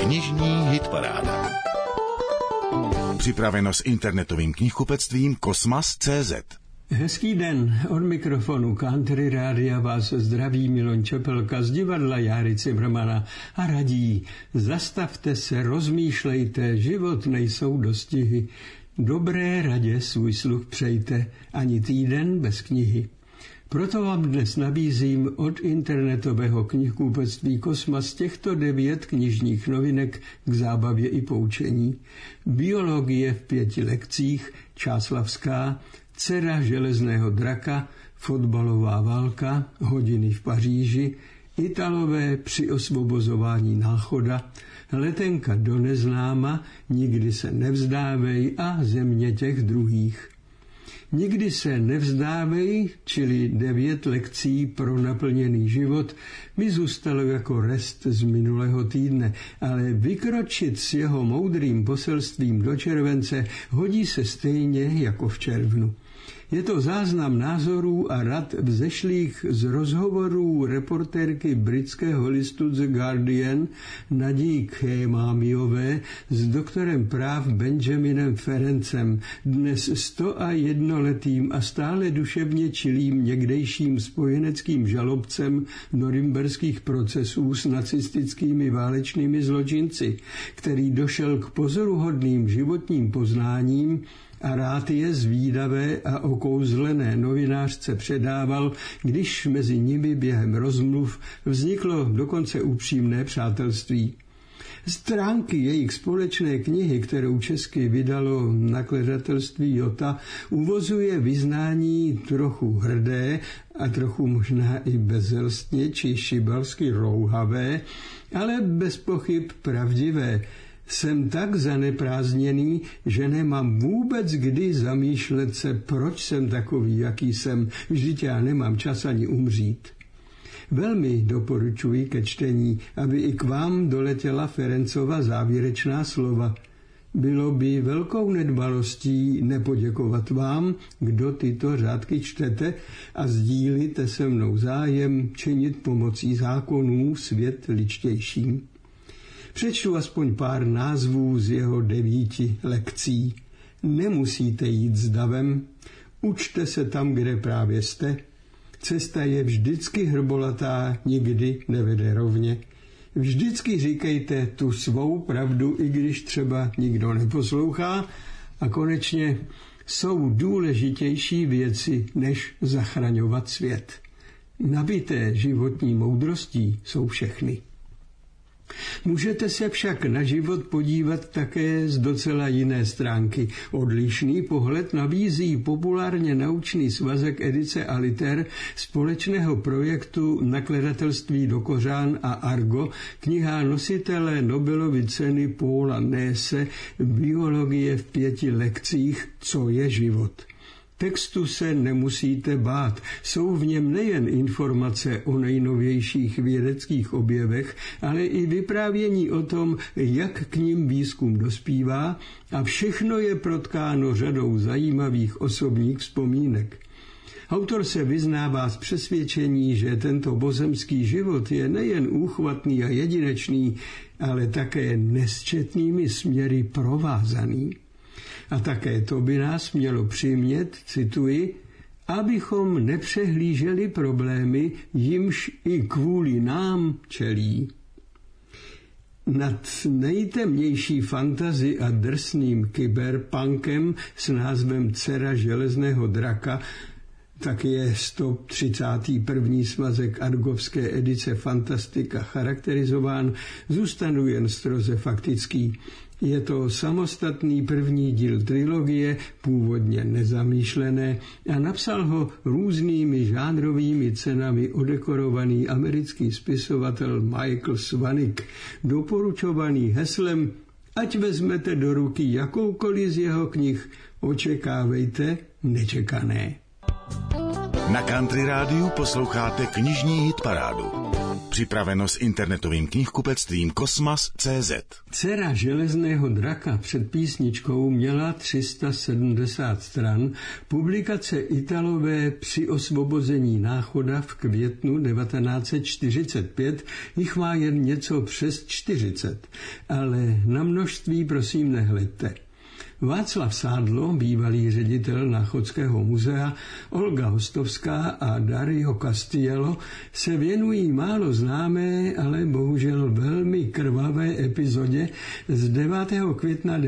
Knižní hitparáda. Připraveno s internetovým knihkupectvím Kosmas.cz. Hezký den, od mikrofonu Country Rádia vás zdraví Milan Čepelka z divadla Járy Cimrmana a radí: zastavte se, rozmýšlejte, život nejsou dostihy. Dobré radě svůj sluch přejte, ani týden bez knihy. Proto vám dnes nabízím od internetového knihkupectví Kosmas těchto 9 knižních novinek k zábavě i poučení. Biologie v 5 lekcích, Čáslavská, Dcera železného draka, Fotbalová válka, Hodiny v Paříži, Italové při osvobozování Náchoda, Letenka do neznáma, Nikdy se nevzdávej a Země těch druhých. Nikdy se nevzdávej, čili 9 lekcí pro naplněný život, mi zůstalo jako rest z minulého týdne, ale vykročit s jeho moudrým poselstvím do července hodí se stejně jako v červnu. Je to záznam názorů a rad vzešlých z rozhovorů reportérky britského listu The Guardian Nadii Khémámiové s doktorem práv Benjaminem Ferencem, dnes 101letým a stále duševně čilým někdejším spojeneckým žalobcem norimberských procesů s nacistickými válečnými zločinci, který došel k pozoruhodným životním poznáním a rád je zvídavé a okouzlené novinářce předával, když mezi nimi během rozmluv vzniklo dokonce upřímné přátelství. Stránky jejich společné knihy, kterou česky vydalo nakladatelství Jota, uvozuje vyznání trochu hrdé a trochu možná i bezelstně či šibalsky rouhavé, ale bez pochyb pravdivé. Jsem tak zaneprázdněný, že nemám vůbec kdy zamýšlet se, proč jsem takový, jaký jsem, vždyť já nemám čas ani umřít. Velmi doporučuji ke čtení, aby i k vám doletěla Ferencova závěrečná slova. Bylo by velkou nedbalostí nepoděkovat vám, kdo tyto řádky čtete a sdílíte se mnou zájem činit pomocí zákonů svět ličtějším. Přečtu aspoň pár názvů z jeho 9 lekcí. Nemusíte jít s davem, učte se tam, kde právě jste. Cesta je vždycky hrbolatá, nikdy nevede rovně. Vždycky říkejte tu svou pravdu, i když třeba nikdo neposlouchá. A konečně jsou důležitější věci, než zachraňovat svět. Nabité životní moudrostí jsou všechny. Můžete se však na život podívat také z docela jiné stránky. Odlišný pohled nabízí populárně naučný svazek edice Aliter společného projektu nakladatelství Dokořán a Argo, kniha nositele Nobelovy ceny Paula Nesse Biologie v 5 lekcích, co je život. Textu se nemusíte bát, jsou v něm nejen informace o nejnovějších vědeckých objevech, ale i vyprávění o tom, jak k nim výzkum dospívá, a všechno je protkáno řadou zajímavých osobních vzpomínek. Autor se vyznává z přesvědčení, že tento pozemský život je nejen úchvatný a jedinečný, ale také nesčetnými směry provázaný. A také to by nás mělo přimět, cituji, abychom nepřehlíželi problémy, jimž i kvůli nám čelí. Nad nejtemnější fantasy a drsným kyberpunkem s názvem Dcera železného draka tak je 131. svazek argovské edice Fantastika charakterizován, zůstanu jen stroze faktický. Je to samostatný první díl trilogie, původně nezamýšlené, a napsal ho různými žánrovými cenami odekorovaný americký spisovatel Michael Swanwick, doporučovaný heslem: ať vezmete do ruky jakoukoliv z jeho knih, očekávejte nečekané. Na Country Rádiu posloucháte knižní hitparádu. Připraveno s internetovým knihkupectvím Kosmas.cz. Dcera železného draka před písničkou měla 370 stran, publikace Italové při osvobození Náchoda v květnu 1945 jich má jen něco přes 40, ale na množství prosím nehleďte. Václav Sádlo, bývalý ředitel Náchodského muzea, Olga Hostovská a Dario Castiello se věnují málo známé, ale bohužel velmi krvavé epizodě z 9. května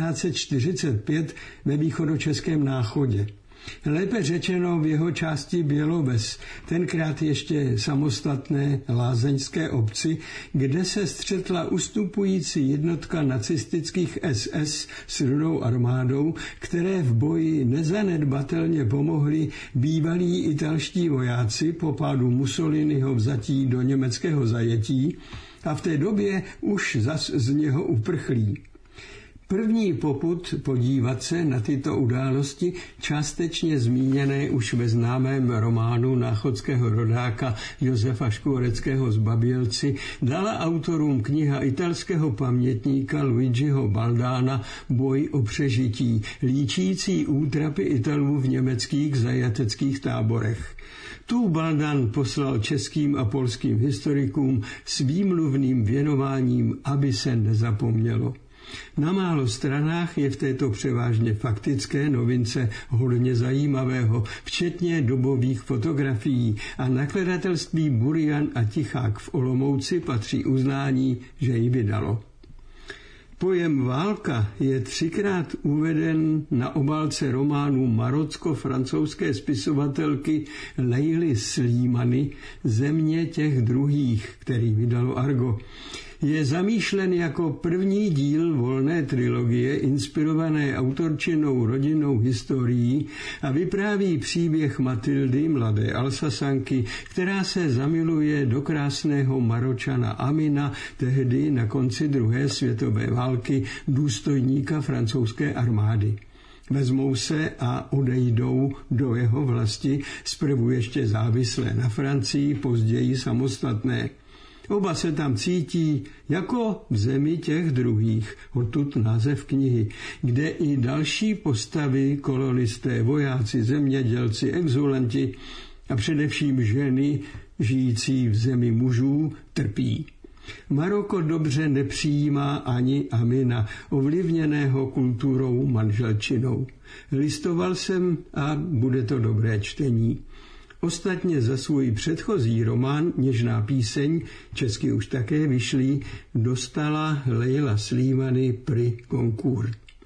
1945 ve východočeském Náchodě. Lépe řečeno v jeho části Běloves, tenkrát ještě samostatné lázeňské obci, kde se střetla ustupující jednotka nacistických SS s Rudou armádou, které v boji nezanedbatelně pomohli bývalí italští vojáci po pádu Mussoliniho vzatí do německého zajetí a v té době už zas z něho uprchlí. První popud podívat se na tyto události, částečně zmíněné už ve známém románu náchodského rodáka Josefa Škvoreckého Zbabělci, dala autorům kniha italského pamětníka Luigiho Baldána Boj o přežití, líčící útrapy Italů v německých zajateckých táborech. Tu Baldán poslal českým a polským historikům s výmluvným věnováním, aby se nezapomnělo. Na málo stranách je v této převážně faktické novince hodně zajímavého, včetně dobových fotografií, a nakladatelství Burian a Tichák v Olomouci patří uznání, že ji vydalo. Pojem válka je 3krát uveden na obálce románu marocko-francouzské spisovatelky Leily Slimany Země těch druhých, který vydalo Argo. Je zamýšlen jako první díl volné trilogie inspirované autorčinou rodinnou historií a vypráví příběh Matildy, mladé Alsasanky, která se zamiluje do krásného Maročana Amina, tehdy na konci druhé světové války důstojníka francouzské armády. Vezmou se a odejdou do jeho vlasti, zprvu ještě závislé na Francii, později samostatné. Oba se tam cítí jako v zemi těch druhých, odtud název knihy, kde i další postavy, kolonisté, vojáci, zemědělci, exulanti a především ženy žijící v zemi mužů trpí. Maroko dobře nepřijímá ani Amina, ovlivněného kulturou manželčinou. Listoval jsem a bude to dobré čtení. Ostatně za svůj předchozí román Něžná píseň, česky už také vyšlý, dostala Leila Slimany Prix Goncourt.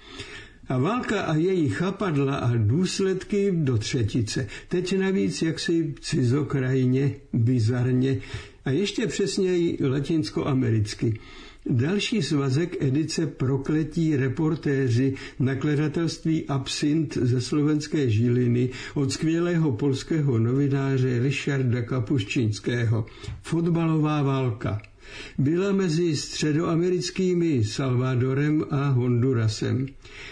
A válka a její chapadla a důsledky do třetice. Teď navíc jaksi cizokrajně, bizarně a ještě přesněji latinskoamericky. Další svazek edice Prokletí reportéři nakladatelství Absint ze slovenské Žiliny od skvělého polského novináře Ryszarda Kapuščinského. Fotbalová válka. Byla mezi středoamerickými Salvadorem a Hondurasem.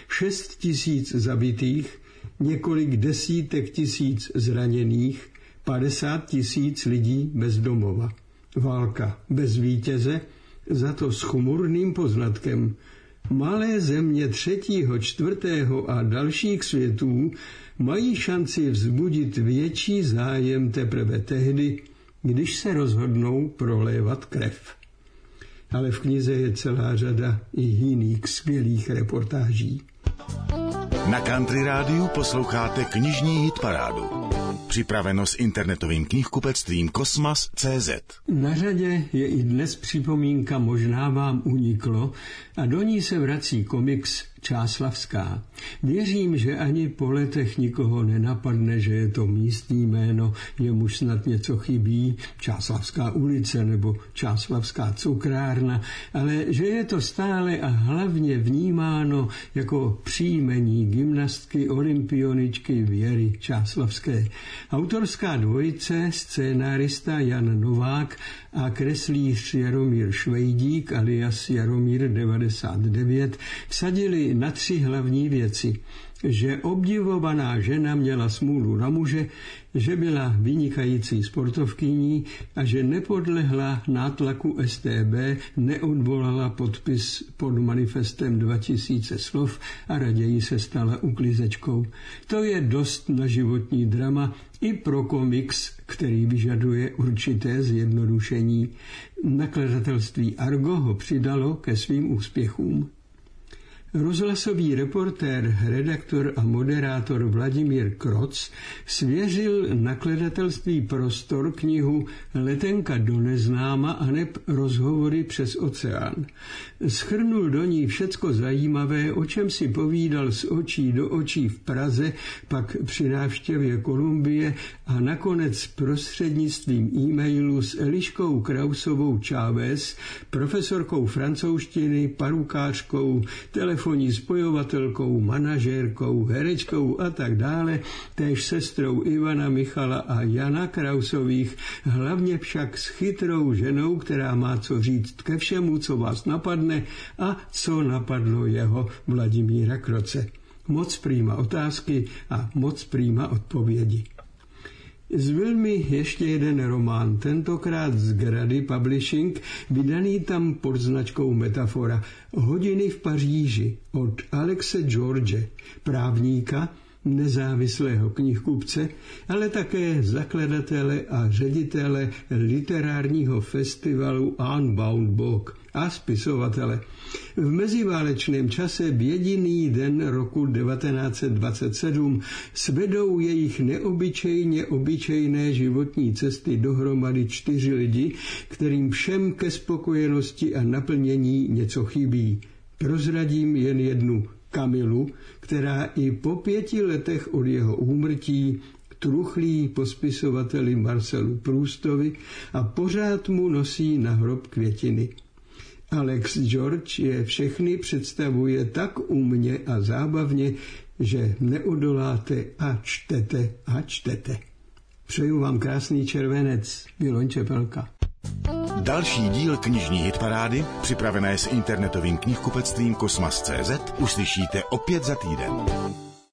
6 000 zabitých, několik desítek tisíc zraněných, 50 000 lidí bez domova. Válka bez vítěze, za to s chmurným poznatkem. Malé země 3., 4. a dalších světů mají šanci vzbudit větší zájem teprve tehdy, když se rozhodnou prolévat krev. Ale v knize je celá řada i jiných skvělých reportáží. Na Country Rádiu posloucháte knižní hitparádu. Připraveno s internetovým knihkupectvím Kosmas.cz. Na řadě je i dnes připomínka Možná vám uniklo a do ní se vrací komiks Čáslavská. Věřím, že ani po letech nikoho nenapadne, že je to místní jméno, jemuž snad něco chybí, Čáslavská ulice nebo Čáslavská cukrárna, ale že je to stále a hlavně vnímáno jako příjmení gymnastky olympioničky Věry Čáslavské. Autorská dvojice, scénárista Jan Novák a kreslíř Jaromír Švejdík alias Jaromír 99 vsadili na 3 hlavní věci. Že obdivovaná žena měla smůlu na muže, že byla vynikající sportovkyní a že nepodlehla nátlaku StB, neodvolala podpis pod manifestem 2000 slov a raději se stala uklizečkou. To je dost na životní drama i pro komiks, který vyžaduje určité zjednodušení. Nakladatelství Argo ho přidalo ke svým úspěchům. Rozhlasový reportér, redaktor a moderátor Vladimír Kroc svěřil nakladatelství Prostor knihu Letenka do neznáma aneb Rozhovory přes oceán. Shrnul do ní všecko zajímavé, o čem si povídal z očí do očí v Praze, pak při návštěvě Kolumbie a nakonec prostřednictvím e-mailu s Eliškou Krausovou Chávez, profesorkou francouzštiny, parukářkou, telefonní spojovatelkou, manažérkou, herečkou a tak dále, též sestrou Ivana Michala a Jana Krausových, hlavně však s chytrou ženou, která má co říct ke všemu, co vás napadne a co napadlo jeho Vladimíra Kroce. Moc prýma otázky a moc prýma odpovědi. Z Vilmy ještě jeden román, tentokrát z Grady Publishing, vydaný tam pod značkou Metafora. Hodiny v Paříži od Alexe George, právníka, nezávislého knihkupce, ale také zakladatele a ředitele literárního festivalu Unbound Book a spisovatele. V meziválečném čase v jediný den roku 1927 svedou jejich neobyčejně obyčejné životní cesty dohromady 4 lidi, kterým všem ke spokojenosti a naplnění něco chybí. Prozradím jen jednu, Kamilu, která i po 5 letech od jeho úmrtí truchlí po spisovateli Marcelu Proustovi a pořád mu nosí na hrob květiny. Alex George je všechny představuje tak umně a zábavně, že neodoláte a čtete a čtete. Přeju vám krásný červenec, Miloň Čepelka. Další díl knižní hitparády, připravené s internetovým knihkupectvím Kosmas.cz, uslyšíte opět za týden.